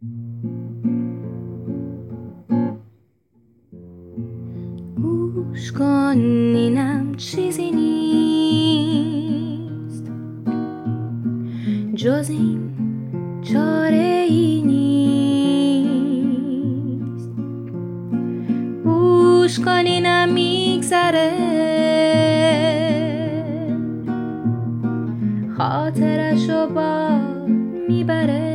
گوش کن اینم چیزی نیست جز این، چاره ای نیست. گوش کن اینم میگذره، خاطرشو با میبره،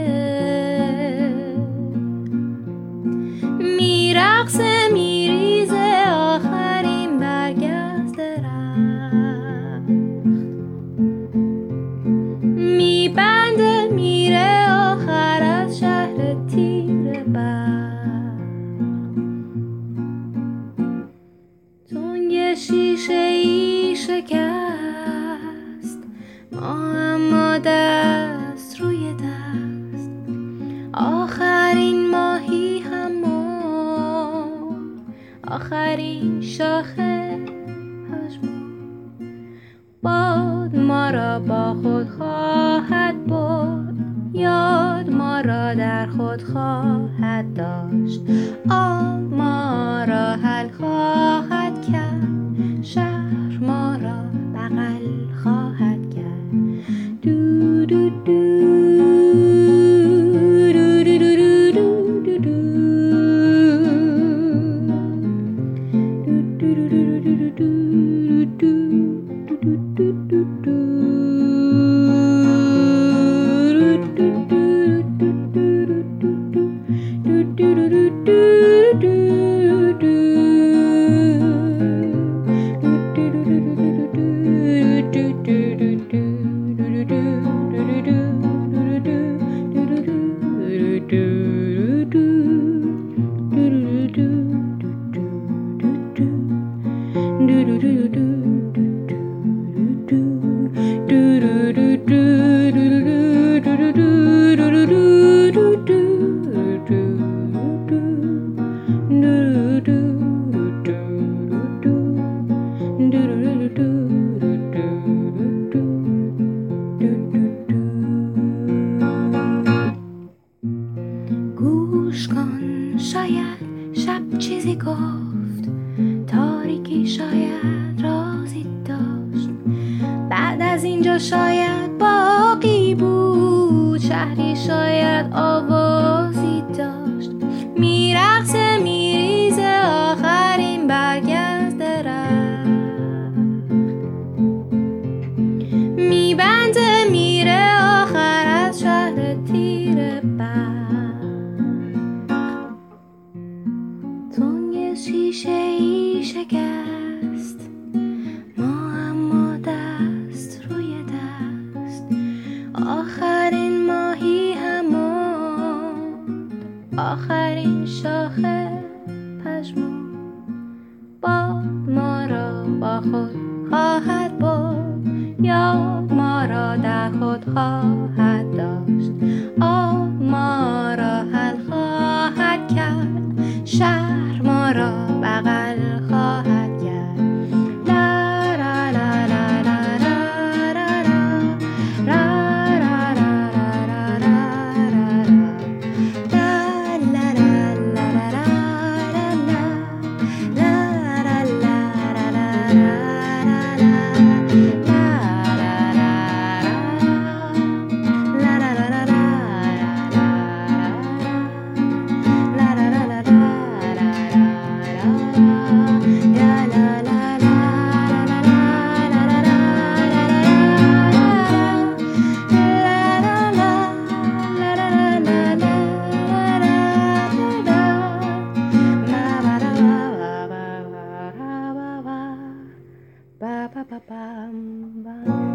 میرقصه میریزه آخرین برگ از درخت، میبنده میره آخر از شهر تیره بخت. تنگ شیشه ای شکست، ما اما دست روی دست، آخرین ماهی همون، آخرین شاخه پژمرد. باد ما را با خود خواهد برد، یاد ما را در خود خواهد داشت، آب ما را حل خواهد کرد، شهر ما را بغل خواهد کرد. دو دو دو گوش کن، شاید شب چیزی گفت، تاریکی شاید رازی داشت، بعد از اینجا شاید باقی بود، شهری شاید آوازی داشت، میرقصه میریزه آخرین برگ از درخت، میبنده میره آخر از شهر تیره بخت. تنگ شیشه ای شکست، ما اما دست روی دست، آخرین ماهی همون، آخرین شاخه پژمرد. باد ما را با خود خواهد برد، یاد ما را در خود خواهد داشت، آب ما را حل خواهد کرد، شهر ما را بغل خواهد کرد. لا لا لا لا لا لا لا لا ba ba ba ba ba.